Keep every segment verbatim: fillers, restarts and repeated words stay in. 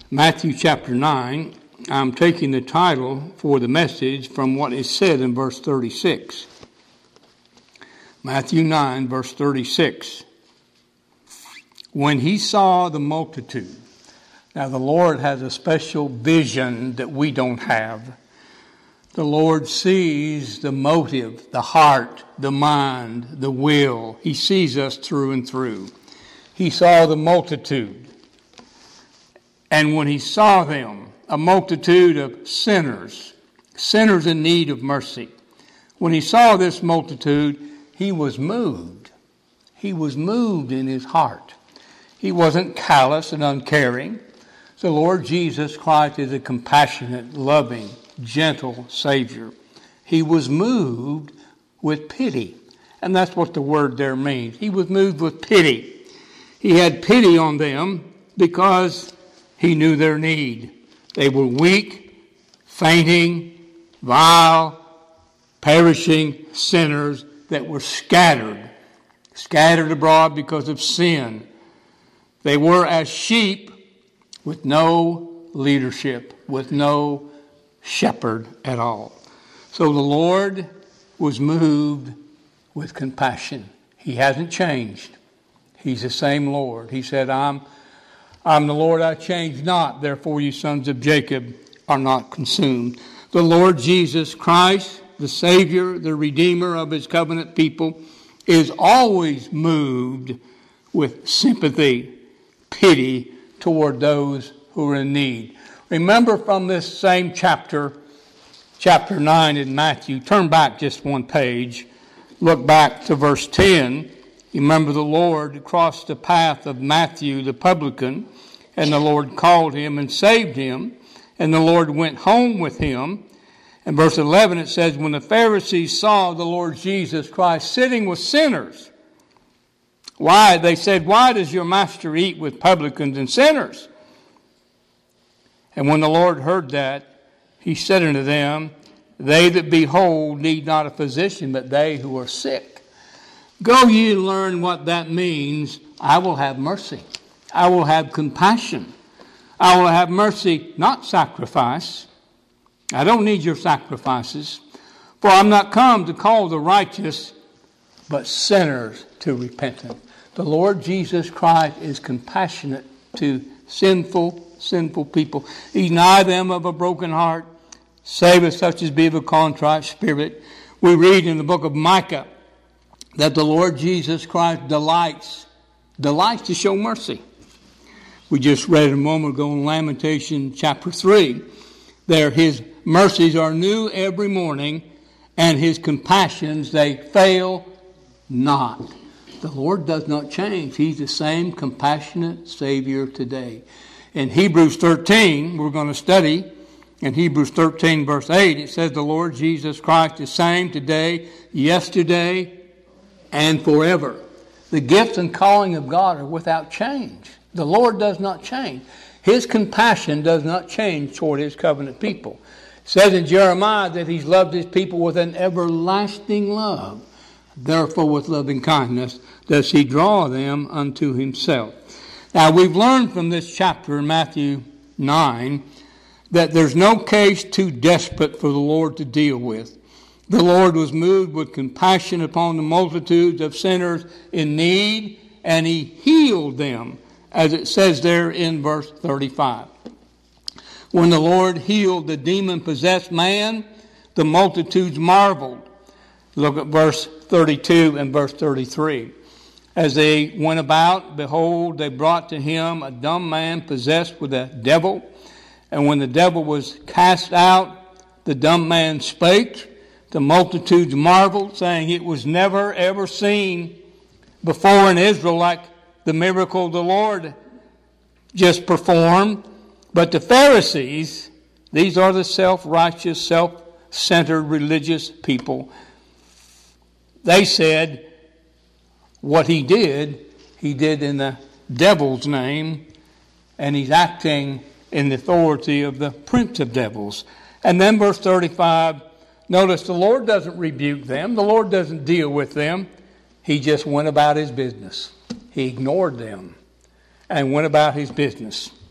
Matthew chapter nine, I'm taking the title for the message from what is said in verse thirty-six. Matthew nine, verse thirty-six. When he saw the multitude. Now the Lord has a special vision that we don't have. The Lord sees the motive, the heart, the mind, the will. He sees us through and through. He saw the multitude. And when he saw them, a multitude of sinners, sinners in need of mercy. When he saw this multitude, he was moved. He was moved in his heart. He wasn't callous and uncaring. The Lord Jesus Christ is a compassionate, loving, gentle Savior. He was moved with pity. And that's what the word there means. He was moved with pity. He had pity on them because he knew their need. They were weak, fainting, vile, perishing sinners that were scattered, scattered abroad because of sin. They were as sheep with no leadership, with no shepherd at all. So the Lord was moved with compassion. He hasn't changed. He's the same Lord. He said, I'm I'm the Lord, I change not, therefore you sons of Jacob are not consumed. The Lord Jesus Christ, the Savior, the Redeemer of his covenant people, is always moved with sympathy, pity toward those who are in need. Remember from this same chapter, chapter nine in Matthew, turn back just one page, look back to verse ten. Remember the Lord crossed the path of Matthew the publican, and the Lord called him and saved him, and the Lord went home with him. In verse eleven it says, when the Pharisees saw the Lord Jesus Christ sitting with sinners, why? They said, why does your master eat with publicans and sinners? And when the Lord heard that, he said unto them, they that be whole need not a physician, but they who are sick. Go ye and learn what that means. I will have mercy. I will have compassion. I will have mercy, not sacrifice. I don't need your sacrifices. For I'm not come to call the righteous, but sinners to repentance. The Lord Jesus Christ is compassionate to sinful, sinful people. He's nigh them of a broken heart. Save us such as be of a contrite spirit. We read in the book of Micah that the Lord Jesus Christ delights, delights to show mercy. We just read a moment ago in Lamentation chapter three. There, his mercies are new every morning, and his compassions, they fail not. The Lord does not change. He's the same compassionate Savior today. In Hebrews thirteen, we're going to study, in Hebrews thirteen verse eight, it says the Lord Jesus Christ the same today, yesterday, and forever. The gifts and calling of God are without change. The Lord does not change. His compassion does not change toward his covenant people. It says in Jeremiah that he's loved his people with an everlasting love. Therefore with loving kindness does he draw them unto himself. Now we've learned from this chapter in Matthew nine that there's no case too desperate for the Lord to deal with. The Lord was moved with compassion upon the multitudes of sinners in need, and he healed them, as it says there in verse thirty-five. When the Lord healed the demon-possessed man, the multitudes marveled. Look at verse thirty-two and verse thirty-three. As they went about, behold, they brought to him a dumb man possessed with a devil. And when the devil was cast out, the dumb man spake. The multitudes marveled, saying it was never ever seen before in Israel like the miracle the Lord just performed. But the Pharisees, these are the self-righteous, self-centered religious people, they said what he did, he did in the devil's name, and he's acting in the authority of the prince of devils. And then verse thirty-five, notice the Lord doesn't rebuke them. The Lord doesn't deal with them. He just went about his business. He ignored them and went about his business.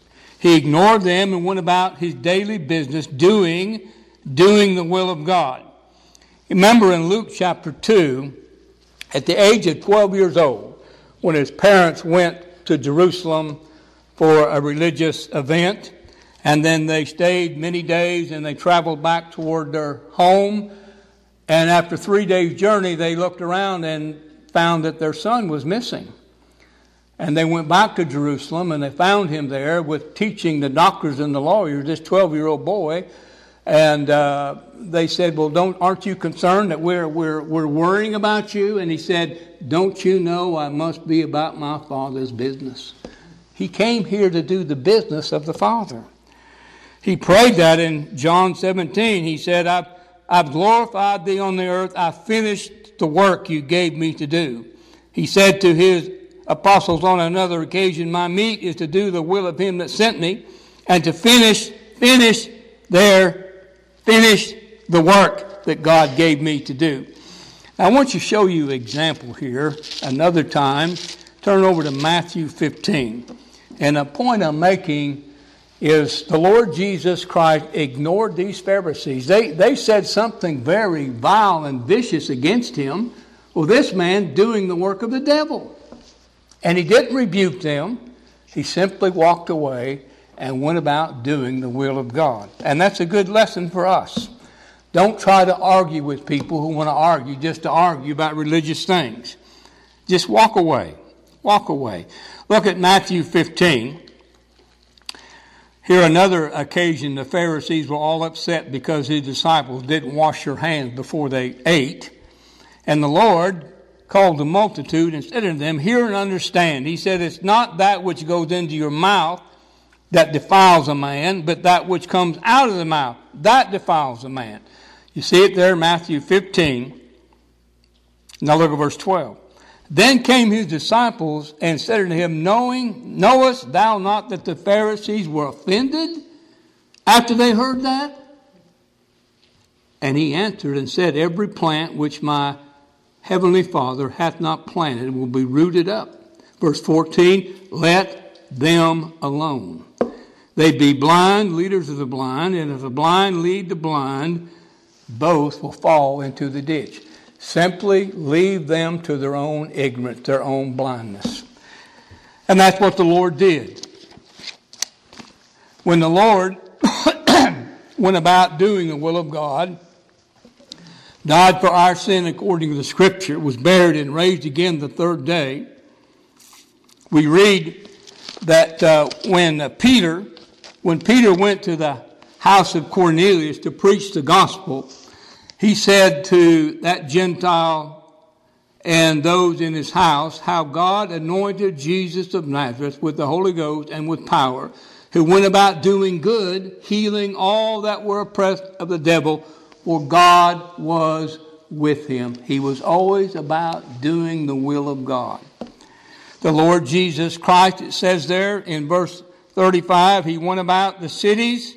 He ignored them and went about his daily business doing, doing the will of God. Remember in Luke chapter two, at the age of twelve years old, when his parents went to Jerusalem for a religious event, and then they stayed many days and they traveled back toward their home. And after three days' journey, they looked around and found that their son was missing. And they went back to Jerusalem and they found him there with teaching the doctors and the lawyers, this twelve-year-old boy. And uh, they said, well, don't aren't you concerned that we're, we're, we're worrying about you? And he said, don't you know I must be about my Father's business? He came here to do the business of the Father. He prayed that in John seventeen. He said, I've, I've glorified thee on the earth. I've finished the work you gave me to do. He said to his apostles on another occasion, my meat is to do the will of him that sent me, and to finish, finish there, finish the work that God gave me to do. Now, I want to show you an example here another time. Turn over to Matthew fifteen. And the point I'm making is the Lord Jesus Christ ignored these Pharisees. They, they said something very vile and vicious against him. Well, this man doing the work of the devil. And he didn't rebuke them. He simply walked away and went about doing the will of God. And that's a good lesson for us. Don't try to argue with people who want to argue just to argue about religious things. Just walk away. Walk away. Look at Matthew fifteen. Here another occasion the Pharisees were all upset because his disciples didn't wash their hands before they ate. And the Lord called the multitude and said to them, hear and understand. He said, it's not that which goes into your mouth that defiles a man, but that which comes out of the mouth, that defiles a man. You see it there, Matthew fifteen. Now look at verse twelve. Then came his disciples and said unto him, Knowing, knowest thou not that the Pharisees were offended after they heard that? And he answered and said, Every plant which my heavenly Father hath not planted will be rooted up. Verse fourteen, let them alone. They be blind, leaders of the blind, and if the blind lead the blind, both will fall into the ditch. Simply leave them to their own ignorance, their own blindness. And that's what the Lord did. When the Lord went about doing the will of God, died for our sin according to the Scripture, was buried and raised again the third day, we read that uh, when uh, Peter, when Peter went to the house of Cornelius to preach the gospel, he said to that Gentile and those in his house how God anointed Jesus of Nazareth with the Holy Ghost and with power, who went about doing good, healing all that were oppressed of the devil, for God was with him. He was always about doing the will of God. The Lord Jesus Christ, it says there in verse thirty-five, he went about the cities,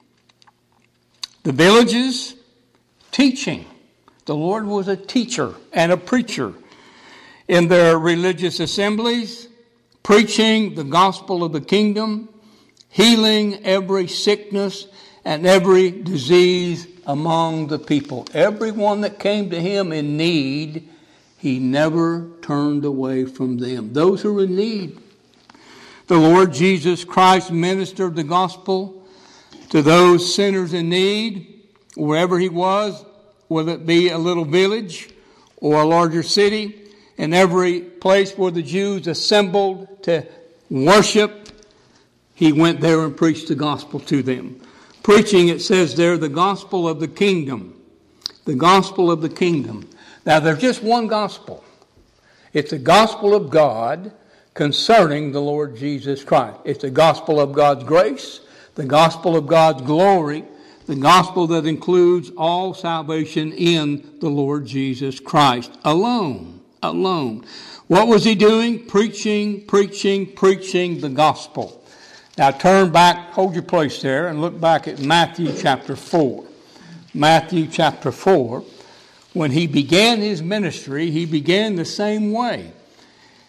the villages, teaching. The Lord was a teacher and a preacher in their religious assemblies, preaching the gospel of the kingdom, healing every sickness and every disease among the people. Everyone that came to him in need, he never turned away from them. Those who were in need. The Lord Jesus Christ ministered the gospel to those sinners in need, wherever he was, whether it be a little village or a larger city, in every place where the Jews assembled to worship, he went there and preached the gospel to them. Preaching, it says there, the gospel of the kingdom. The gospel of the kingdom. Now, there's just one gospel. It's the gospel of God concerning the Lord Jesus Christ. It's the gospel of God's grace, the gospel of God's glory, the gospel that includes all salvation in the Lord Jesus Christ alone. Alone. What was he doing? Preaching, preaching, preaching the gospel. Now turn back, hold your place there, and look back at Matthew chapter four. Matthew chapter four. When he began his ministry, he began the same way.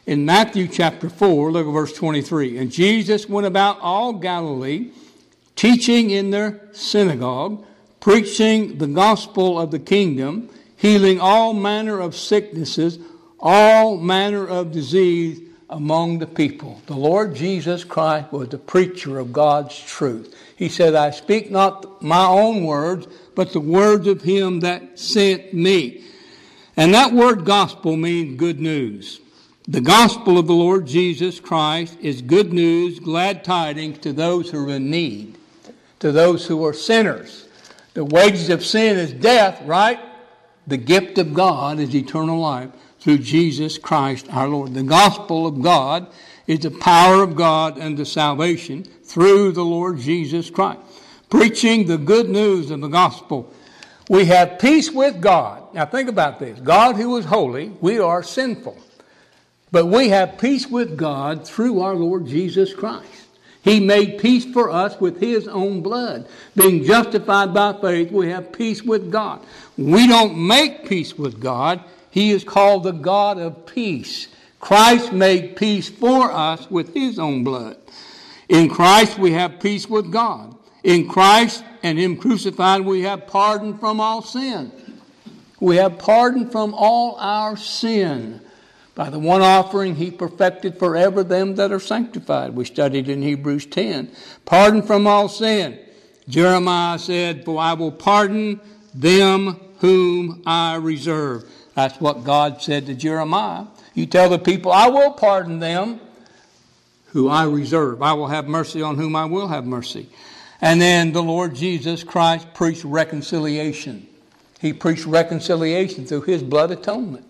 In Matthew chapter four, look at verse twenty-three. And Jesus went about all Galilee, teaching in their synagogue, preaching the gospel of the kingdom, healing all manner of sicknesses, all manner of disease among the people. The Lord Jesus Christ was the preacher of God's truth. He said, I speak not my own words, but the words of him that sent me. And that word gospel means good news. The gospel of the Lord Jesus Christ is good news, glad tidings to those who are in need, to those who are sinners. The wages of sin is death, right? The gift of God is eternal life through Jesus Christ our Lord. The gospel of God is the power of God unto salvation through the Lord Jesus Christ. Preaching the good news of the gospel. We have peace with God. Now think about this. God who is holy, we are sinful. But we have peace with God through our Lord Jesus Christ. He made peace for us with his own blood. Being justified by faith, we have peace with God. We don't make peace with God. He is called the God of peace. Christ made peace for us with his own blood. In Christ we have peace with God. In Christ and him crucified we have pardon from all sin. We have pardon from all our sin. By the one offering he perfected forever them that are sanctified. We studied in Hebrews ten. Pardon from all sin. Jeremiah said, for I will pardon them whom I reserve. That's what God said to Jeremiah. You tell the people, I will pardon them who I reserve. I will have mercy on whom I will have mercy. And then the Lord Jesus Christ preached reconciliation. He preached reconciliation through his blood atonement.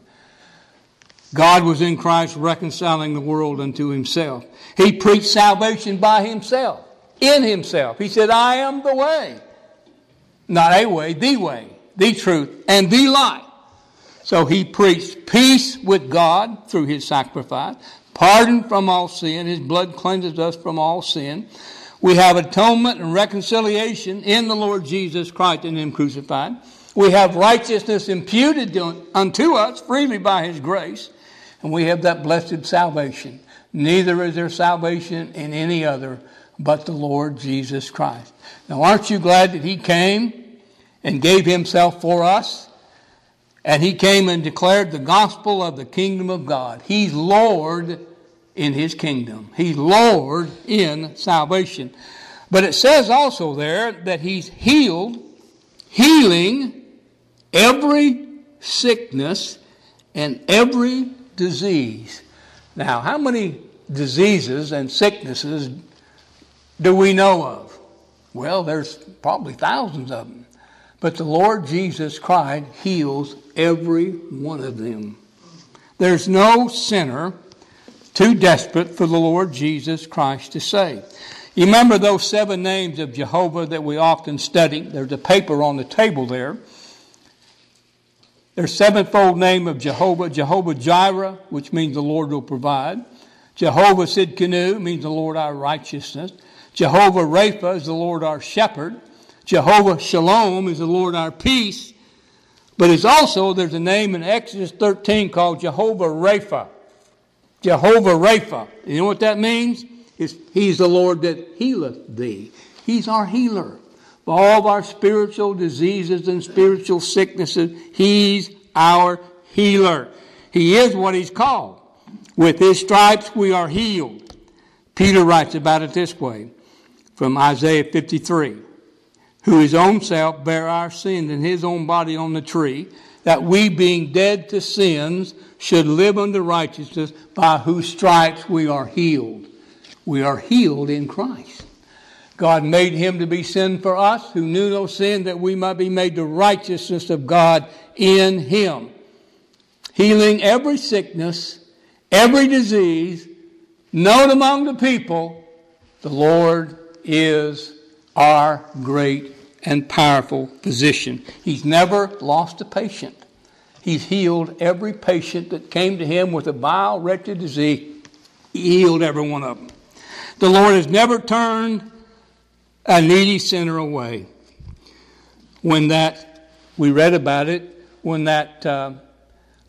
God was in Christ reconciling the world unto himself. He preached salvation by himself, in himself. He said, I am the way. Not a way, the way, the truth, and the life. So he preached peace with God through his sacrifice, pardon from all sin. His blood cleanses us from all sin. We have atonement and reconciliation in the Lord Jesus Christ and him crucified. We have righteousness imputed unto us freely by his grace. And we have that blessed salvation. Neither is there salvation in any other but the Lord Jesus Christ. Now aren't you glad that he came and gave himself for us? And he came and declared the gospel of the kingdom of God. He's Lord in his kingdom. He's Lord in salvation. But it says also there that he's healed, healing every sickness and every disease. Now, how many diseases and sicknesses do we know of? Well, there's probably thousands of them. But the Lord Jesus Christ heals every one of them. There's no sinner too desperate for the Lord Jesus Christ to save. You remember those seven names of Jehovah that we often study? There's a paper on the table there. There's sevenfold name of Jehovah. Jehovah Jireh, which means the Lord will provide. Jehovah Sidkenu means the Lord our righteousness. Jehovah Rapha is the Lord our shepherd. Jehovah Shalom is the Lord our peace. But it's also, there's a name in Exodus thirteen called Jehovah Rapha. Jehovah Rapha. You know what that means? It's, he's the Lord that healeth thee. He's our healer. For all of our spiritual diseases and spiritual sicknesses, he's our healer. He is what he's called. With his stripes we are healed. Peter writes about it this way from Isaiah fifty-three. Who his own self bare our sins in his own body on the tree, that we being dead to sins should live unto righteousness, by whose stripes we are healed. We are healed in Christ. God made him to be sin for us, who knew no sin, that we might be made the righteousness of God in him. Healing every sickness, every disease, known among the people, the Lord is our great and powerful physician. He's never lost a patient. He's healed every patient that came to him with a vile, wretched disease. He healed every one of them. The Lord has never turned a needy sinner away. When that, we read about it, when that uh,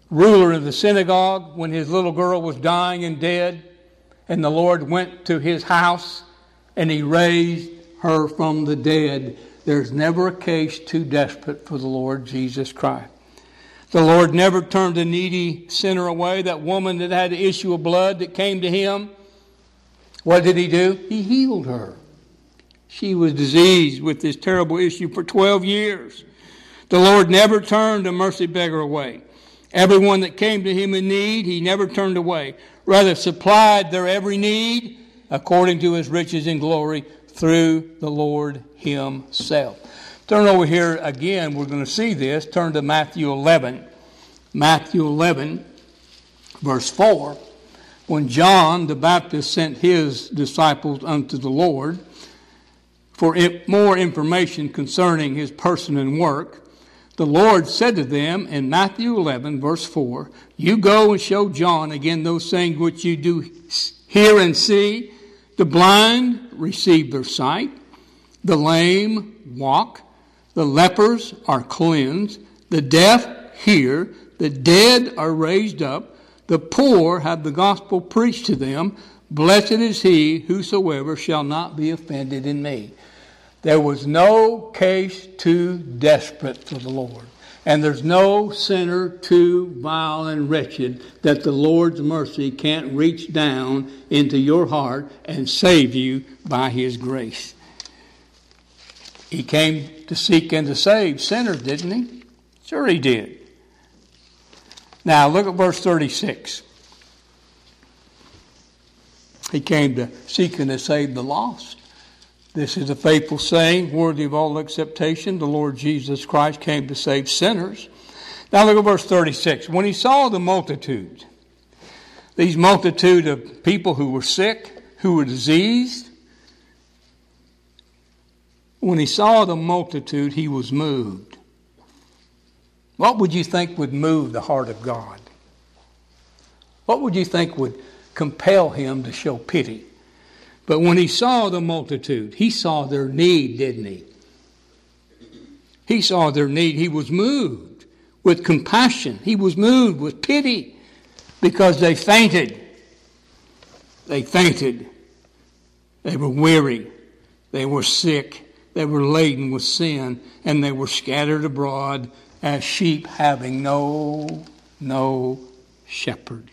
ruler of the synagogue when his little girl was dying and dead, and the Lord went to his house and he raised her from the dead. There's never a case too desperate for the Lord Jesus Christ. The Lord never turned a needy sinner away. That woman that had the issue of blood that came to him, what did he do? He healed her. She was diseased with this terrible issue for twelve years. The Lord never turned a mercy beggar away. Everyone that came to him in need, he never turned away. Rather supplied their every need according to his riches and glory through the Lord himself. Turn over here again. We're going to see this. Turn to Matthew eleven. Matthew eleven, verse four. When John the Baptist sent his disciples unto the Lord for more information concerning his person and work, the Lord said to them in Matthew eleven, verse four, you go and show John again those things which you do hear and see. The blind receive their sight. The lame walk. The lepers are cleansed. The deaf hear. The dead are raised up. The poor have the gospel preached to them. Blessed is he whosoever shall not be offended in me. There was no case too desperate for the Lord. And there's no sinner too vile and wretched that the Lord's mercy can't reach down into your heart and save you by his grace. He came to seek and to save sinners, didn't he? Sure he did. Now look at verse thirty-six. He came to seek and to save the lost. This is a faithful saying, worthy of all acceptation. The Lord Jesus Christ came to save sinners. Now look at verse thirty-six. When he saw the multitude, these multitude of people who were sick, who were diseased, when he saw the multitude, he was moved. What would you think would move the heart of God? What would you think would compel him to show pity? But when he saw the multitude, he saw their need, didn't he? He saw their need. He was moved with compassion. He was moved with pity because they fainted. They fainted. They were weary. They were sick. They were laden with sin. And they were scattered abroad as sheep having no, no shepherd.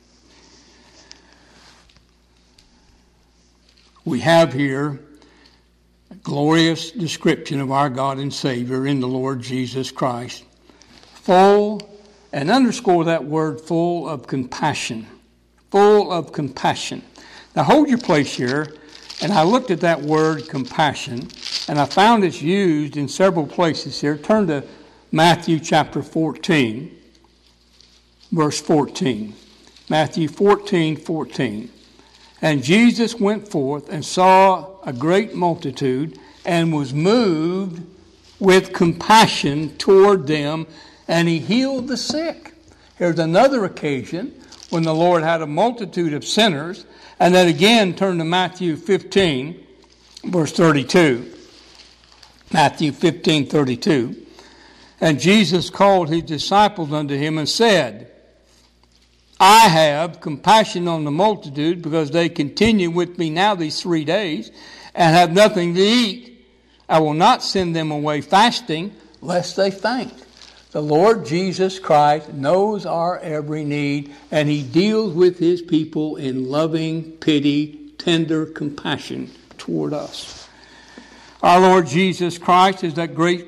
We have here a glorious description of our God and Savior in the Lord Jesus Christ. Full, and underscore that word, full of compassion. Full of compassion. Now hold your place here, and I looked at that word compassion, and I found it's used in several places here. Turn to Matthew chapter fourteen, verse fourteen. Matthew fourteen, fourteen. And Jesus went forth and saw a great multitude and was moved with compassion toward them, and he healed the sick. Here's another occasion when the Lord had a multitude of sinners. And then again, turn to Matthew fifteen, verse thirty-two. Matthew fifteen, thirty-two. And Jesus called his disciples unto him and said, I have compassion on the multitude because they continue with me now these three days and have nothing to eat. I will not send them away fasting lest they faint. The Lord Jesus Christ knows our every need, and he deals with his people in loving, pity, tender compassion toward us. Our Lord Jesus Christ is that great,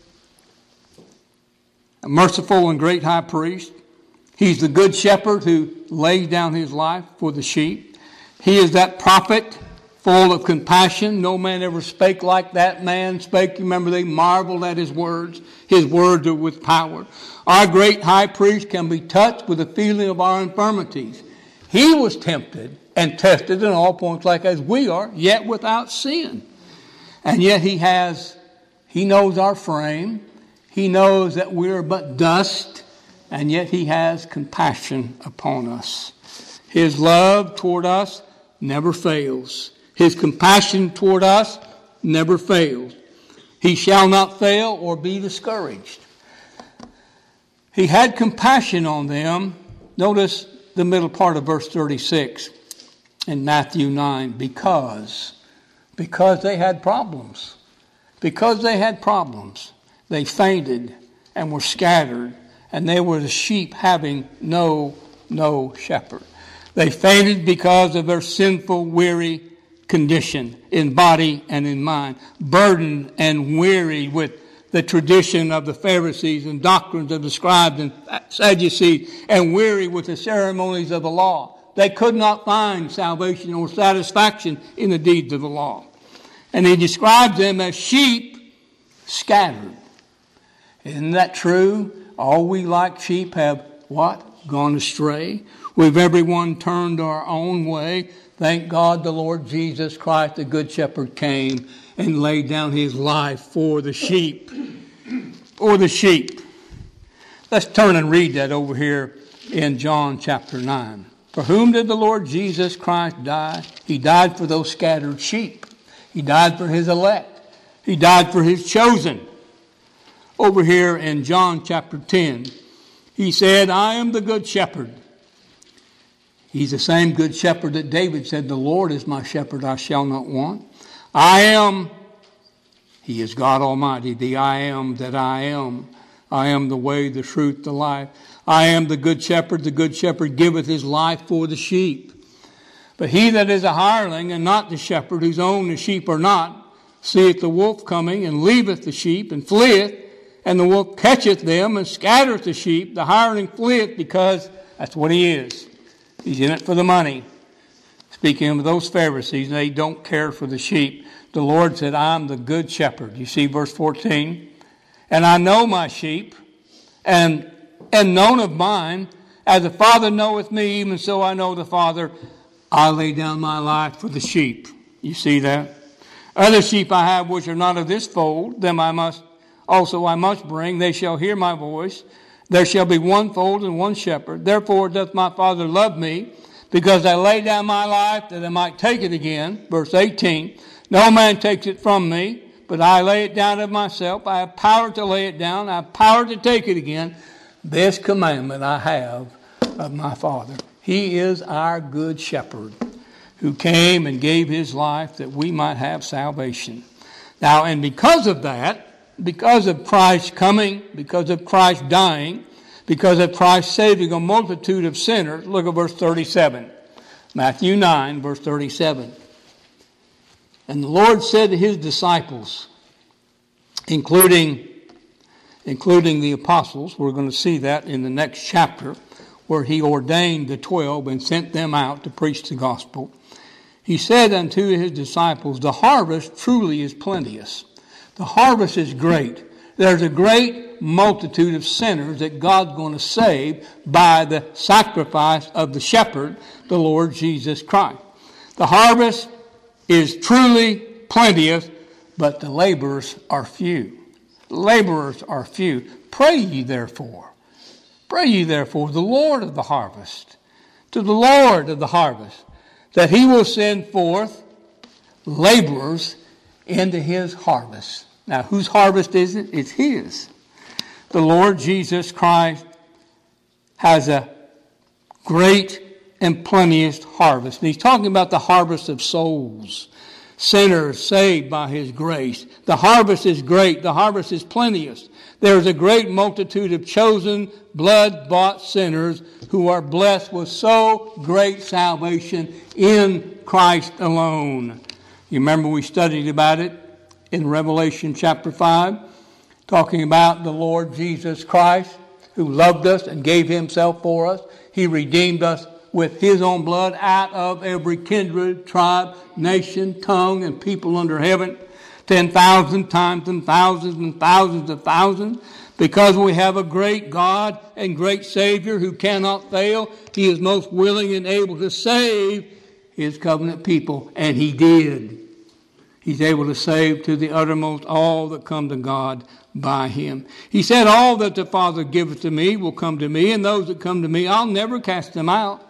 merciful and great high priest. He's the good shepherd who lays down his life for the sheep. He is that prophet full of compassion. No man ever spake like that man spake. Remember, they marveled at his words. His words are with power. Our great high priest can be touched with the feeling of our infirmities. He was tempted and tested in all points like as we are, yet without sin. And yet he has, he knows our frame. He knows that we are but dust, and yet he has compassion upon us. His love toward us never fails. His compassion toward us never fails. He shall not fail or be discouraged. He had compassion on them notice the middle part of verse thirty-six in Matthew nine. Because, because they had problems. Because they had problems, they fainted and were scattered, and they were the sheep having no, no shepherd. They fainted because of their sinful, weary condition in body and in mind, burdened and weary with the tradition of the Pharisees and doctrines of the scribes and Sadducees, and weary with the ceremonies of the law. They could not find salvation or satisfaction in the deeds of the law. And he describes them as sheep scattered. Isn't that true? All we like sheep have what? Gone astray. We've everyone turned our own way. Thank God the Lord Jesus Christ, the Good Shepherd, came and laid down his life for the sheep. For the sheep. Let's turn and read that over here in John chapter nine. For whom did the Lord Jesus Christ die? He died for those scattered sheep. He died for his elect. He died for his chosen. Over here in John chapter ten, he said, I am the good shepherd. He's the same good shepherd that David said, the Lord is my shepherd, I shall not want. I am, he is God Almighty, the I am that I am. I am the way, the truth, the life. I am the good shepherd. The good shepherd giveth his life for the sheep. But he that is a hireling and not the shepherd, whose own the sheep are not, seeth the wolf coming and leaveth the sheep and fleeth, and the wolf catcheth them and scattereth the sheep. The hireling fleeth because that's what he is. He's in it for the money. Speaking of those Pharisees, they don't care for the sheep. The Lord said, I am the good shepherd. You see verse fourteen? And I know my sheep, and and known of mine, as the Father knoweth me, even so I know the Father. I lay down my life for the sheep. You see that? Other sheep I have which are not of this fold, them I must also I must bring. They shall hear my voice. There shall be one fold and one shepherd. Therefore doth my Father love me, because I lay down my life that I might take it again. Verse eighteen. No man takes it from me, but I lay it down of myself. I have power to lay it down. I have power to take it again. This commandment I have of my Father. He is our good shepherd who came and gave his life that we might have salvation. Now, and because of that, because of Christ coming, because of Christ dying, because of Christ saving a multitude of sinners, look at verse thirty-seven. Matthew nine, verse thirty-seven. And the Lord said to his disciples, including, including the apostles, we're going to see that in the next chapter, where he ordained the twelve and sent them out to preach the gospel. He said unto his disciples, the harvest truly is plenteous. The harvest is great. There's a great multitude of sinners that God's going to save by the sacrifice of the shepherd, the Lord Jesus Christ. The harvest is truly plenteous, but the laborers are few. Laborers are few. Pray ye therefore. Pray ye therefore the Lord of the harvest, to the Lord of the harvest, that he will send forth laborers into his harvest. Now, whose harvest is it? It's his. The Lord Jesus Christ has a great and plenteous harvest. And he's talking about the harvest of souls, sinners saved by his grace. The harvest is great. The harvest is plenteous. There is a great multitude of chosen, blood-bought sinners who are blessed with so great salvation in Christ alone. You remember we studied about it in Revelation chapter five, talking about the Lord Jesus Christ, who loved us and gave himself for us. He redeemed us with his own blood out of every kindred, tribe, nation, tongue, and people under heaven. Ten thousand times and thousands and thousands of thousands. Because we have a great God and great Savior who cannot fail. He is most willing and able to save his covenant people. And he did. He's able to save to the uttermost all that come to God by him. He said, all that the Father giveth to me will come to me, and those that come to me, I'll never cast them out.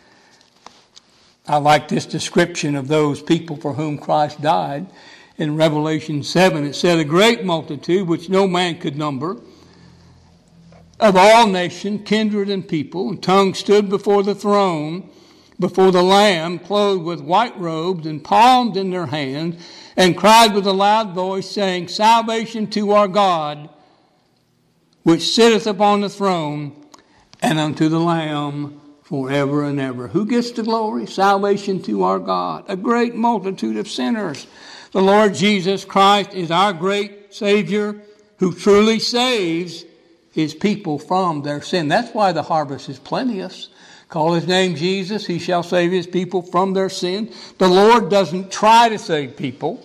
I like this description of those people for whom Christ died. In Revelation seven, it said, a great multitude which no man could number, of all nations, kindred, and people, and tongues stood before the throne, before the Lamb, clothed with white robes and palms in their hands, and cried with a loud voice, saying, Salvation to our God, which sitteth upon the throne, and unto the Lamb forever and ever. Who gets the glory? Salvation to our God. A great multitude of sinners. The Lord Jesus Christ is our great Savior who truly saves his people from their sin. That's why the harvest is plenteous. Call his name Jesus, he shall save his people from their sin. The Lord doesn't try to save people.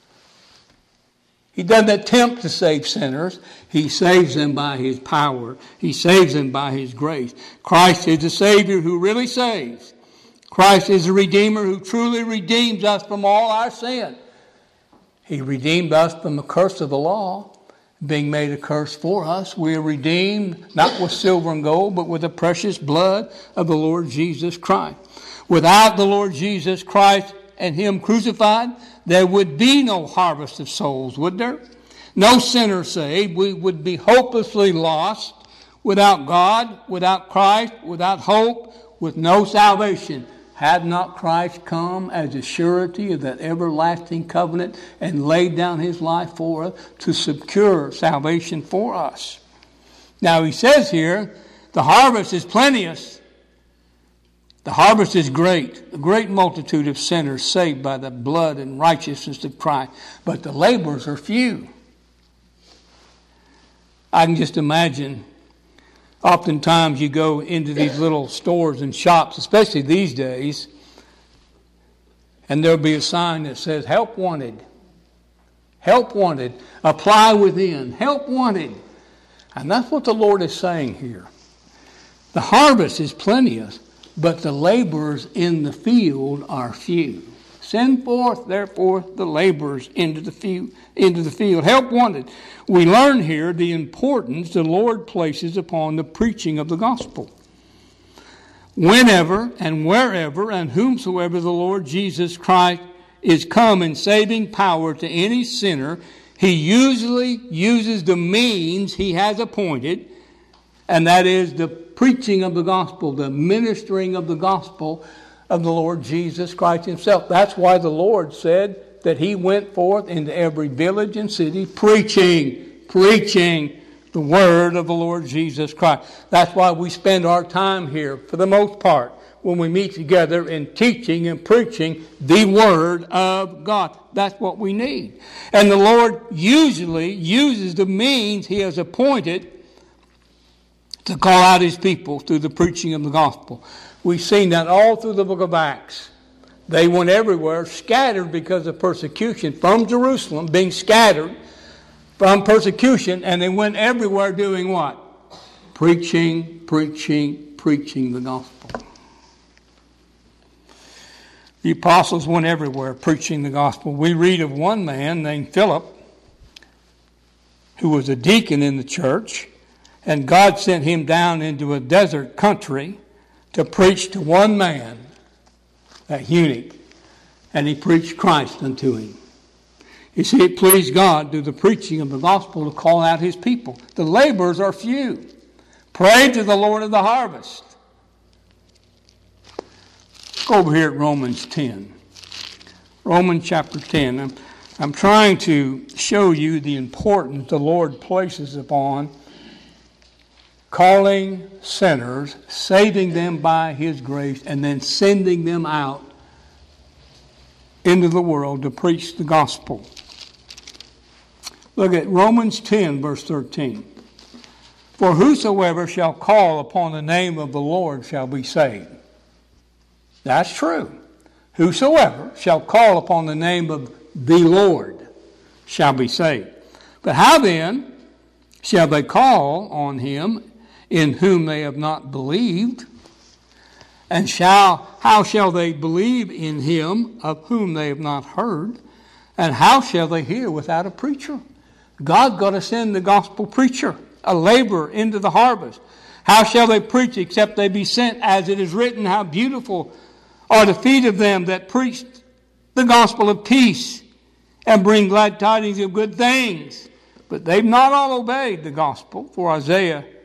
He doesn't attempt to save sinners. He saves them by his power. He saves them by his grace. Christ is the Savior who really saves. Christ is the Redeemer who truly redeems us from all our sin. He redeemed us from the curse of the law, being made a curse for us. We are redeemed not with silver and gold, but with the precious blood of the Lord Jesus Christ. Without the Lord Jesus Christ and him crucified, there would be no harvest of souls, would there? No sinner saved. We would be hopelessly lost without God, without Christ, without hope, with no salvation. Had not Christ come as a surety of that everlasting covenant and laid down his life for us to secure salvation for us? Now he says here, the harvest is plenteous. The harvest is great. A great multitude of sinners saved by the blood and righteousness of Christ. But the laborers are few. I can just imagine. Oftentimes you go into these little stores and shops, especially these days, and there'll be a sign that says, help wanted. Help wanted. Apply within. Help wanted. And that's what the Lord is saying here. The harvest is plenteous, but the laborers in the field are few. Send forth, therefore, the laborers into the field. Into the field. Help wanted. We learn here the importance the Lord places upon the preaching of the gospel. Whenever and wherever and whomsoever the Lord Jesus Christ is come in saving power to any sinner, he usually uses the means he has appointed, and that is the preaching of the gospel, the ministering of the gospel of the Lord Jesus Christ himself. That's why the Lord said that he went forth into every village and city preaching, preaching the word of the Lord Jesus Christ. That's why we spend our time here, for the most part, when we meet together in teaching and preaching the word of God. That's what we need. And the Lord usually uses the means he has appointed to call out his people through the preaching of the gospel. We've seen that all through the book of Acts. They went everywhere, scattered because of persecution from Jerusalem, being scattered from persecution, and they went everywhere doing what? Preaching, preaching, preaching the gospel. The apostles went everywhere preaching the gospel. We read of one man named Philip, who was a deacon in the church, and God sent him down into a desert country to preach to one man, that eunuch, and he preached Christ unto him. You see, it pleased God through the preaching of the gospel to call out his people. The laborers are few. Pray to the Lord of the harvest. Let's go over here at Romans ten. Romans chapter ten. I'm, I'm trying to show you the importance the Lord places upon calling sinners, saving them by his grace, and then sending them out into the world to preach the gospel. Look at Romans ten, verse thirteen. For whosoever shall call upon the name of the Lord shall be saved. That's true. Whosoever shall call upon the name of the Lord shall be saved. But how then shall they call on him in whom they have not believed? And shall how shall they believe in him of whom they have not heard? And how shall they hear without a preacher? God's got to send the gospel preacher, a laborer, into the harvest. How shall they preach except they be sent? As it is written, how beautiful are the feet of them that preach the gospel of peace and bring glad tidings of good things. But they've not all obeyed the gospel. For Isaiah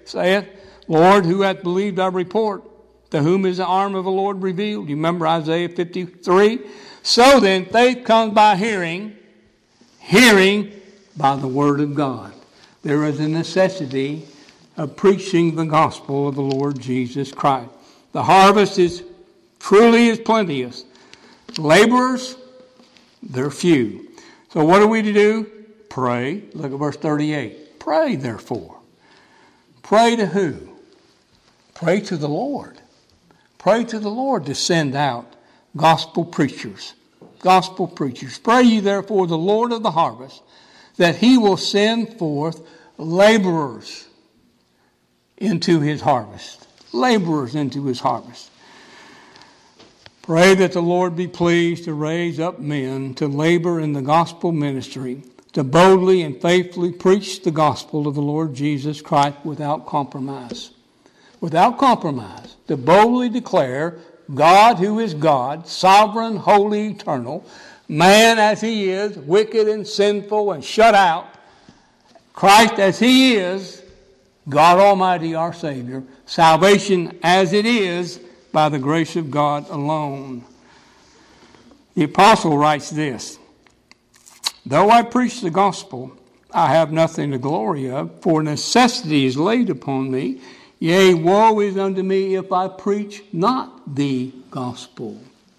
saith, Lord, who hath believed our report? To whom is the arm of the Lord revealed? You remember Isaiah fifty-three? So then, faith comes by hearing, hearing by the word of God. There is a necessity of preaching the gospel of the Lord Jesus Christ. The harvest is truly is plenteous. Laborers, they're few. So what are we to do? Pray. Look at verse thirty-eight. Pray, therefore. Pray to who? Pray to the Lord. Pray to the Lord to send out gospel preachers. Gospel preachers. Pray ye therefore the Lord of the harvest, that he will send forth laborers into his harvest. Laborers into his harvest. Pray that the Lord be pleased to raise up men to labor in the gospel ministry, to boldly and faithfully preach the gospel of the Lord Jesus Christ without compromise. Without compromise. To boldly declare God who is God, sovereign, holy, eternal, man as he is, wicked and sinful and shut out, Christ as he is, God Almighty our Savior, salvation as it is by the grace of God alone. The apostle writes this, though I preach the gospel, I have nothing to glory of, for necessity is laid upon me. Yea, woe is unto me if I preach not the gospel.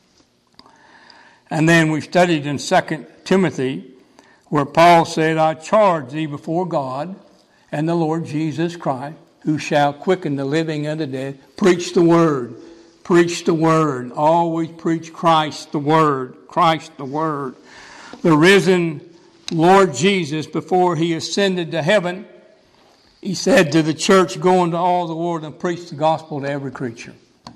And then we studied in Second Timothy, where Paul said, I charge thee before God and the Lord Jesus Christ, who shall quicken the living and the dead. Preach the word. Preach the word. Always preach Christ the word. Christ the word. The risen Lord Jesus, before he ascended to heaven, he said to the church, go into all the world and preach the gospel to every creature.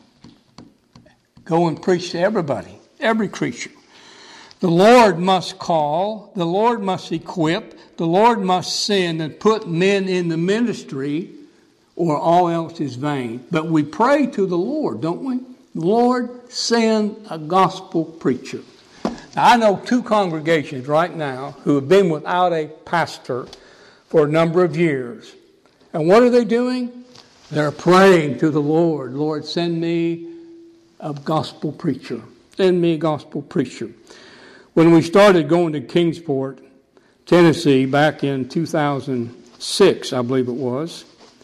Go and preach to everybody, every creature. The Lord must call, the Lord must equip, the Lord must send and put men in the ministry, or all else is vain. But we pray to the Lord, don't we? Lord, send a gospel preacher. Now, I know two congregations right now who have been without a pastor for a number of years. And what are they doing? They're praying to the Lord. Lord, send me a gospel preacher. Send me a gospel preacher. When we started going to Kingsport, Tennessee, back in two thousand six, I believe it was,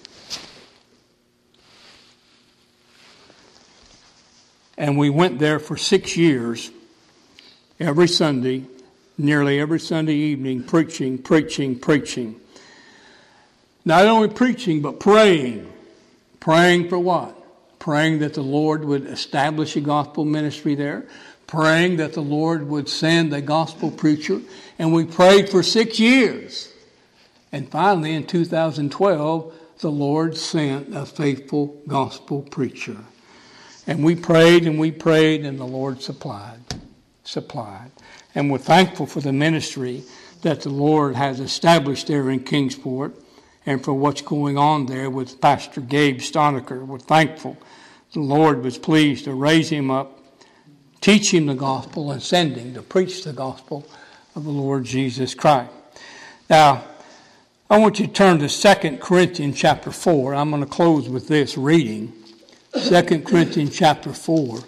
and we went there for six years, every Sunday, nearly every Sunday evening, preaching, preaching, preaching. Not only preaching, but praying. Praying for what? Praying that the Lord would establish a gospel ministry there. Praying that the Lord would send a gospel preacher. And we prayed for six years. And finally, in two thousand twelve, the Lord sent a faithful gospel preacher. And we prayed and we prayed, and the Lord supplied. Supplied. And we're thankful for the ministry that the Lord has established there in Kingsport, and for what's going on there with Pastor Gabe Stonecker. We're thankful the Lord was pleased to raise him up, teach him the gospel, and send him to preach the gospel of the Lord Jesus Christ. Now, I want you to turn to Second Corinthians chapter four. I'm going to close with this reading. Second Corinthians chapter four.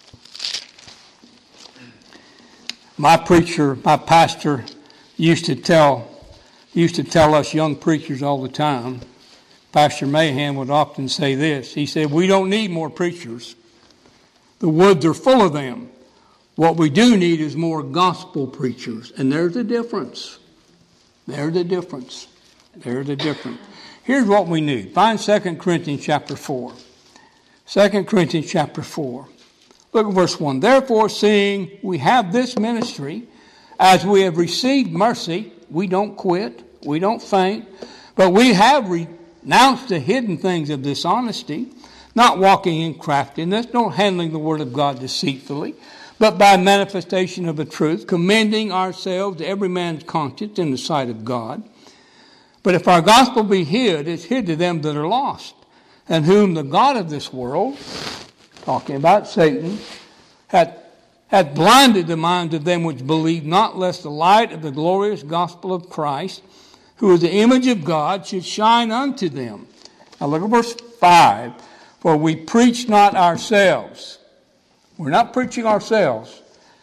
My preacher, my pastor used to tell used to tell us young preachers all the time. Pastor Mahan would often say this. He said, we don't need more preachers. The woods are full of them. What we do need is more gospel preachers. And there's the difference. There's the difference. There's the difference. Here's what we need. Find Second Corinthians chapter four. Second Corinthians chapter four. Look at verse one. Therefore, seeing we have this ministry, as we have received mercy, we don't quit, we don't faint, but we have renounced the hidden things of dishonesty, not walking in craftiness, not handling the word of God deceitfully, but by manifestation of the truth, commending ourselves to every man's conscience in the sight of God. But if our gospel be hid, it's hid to them that are lost, and whom the God of this world, talking about Satan, hath hath blinded the minds of them which believe not, lest the light of the glorious gospel of Christ, who is the image of God, should shine unto them. Now look at verse five. For we preach not ourselves. We're not preaching ourselves,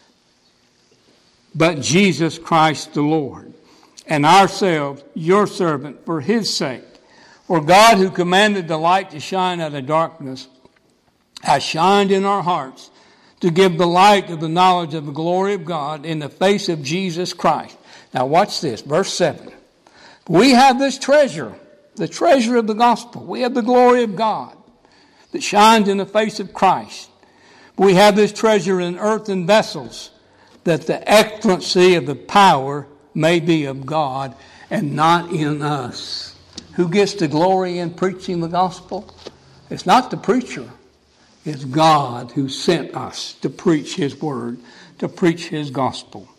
but Jesus Christ the Lord, and ourselves your servant for his sake. For God, who commanded the light to shine out of darkness, has shined in our hearts to give the light of the knowledge of the glory of God in the face of Jesus Christ. Now watch this, verse seven. We have this treasure, the treasure of the gospel. We have the glory of God that shines in the face of Christ. We have this treasure in earthen vessels, that the excellency of the power may be of God and not in us. Who gets the glory in preaching the gospel? It's not the preacher. It's God who sent us to preach his word, to preach his gospel.